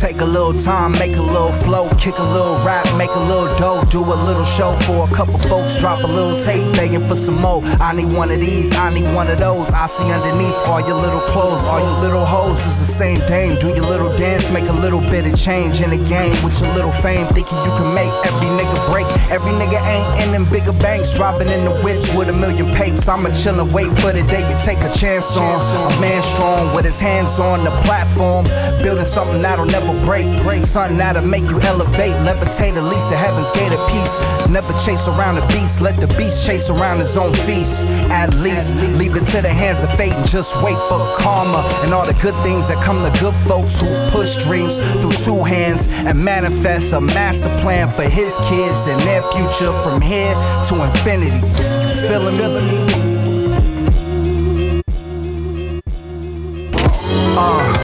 Take a little time, make a little flow, kick a little rap, make a little dough, do a little show for a couple folks, drop a little tape, begging for some more. I need one of these, I need one of those. I see underneath all your little clothes, all your little hoes is the same dame. Do your little dance, make a little bit of change in the game with your little fame, thinking you can make every nigga break. Every nigga ain't in them bigger banks, dropping in the whips with a million papes. I'ma chill and wait for the day you take a chance on. A man strong with his hands on the platform, building something that'll never break. Something that'll make you elevate, levitate at least the heavens gate of peace. Never chase around the beast, let the beast chase around his own feast. At least leave it to the hands of fate and just wait for karma and all the good things that come to good folks who push dreams through two hands and manifest a master plan for his kids and their future from here to infinity. You feeling me?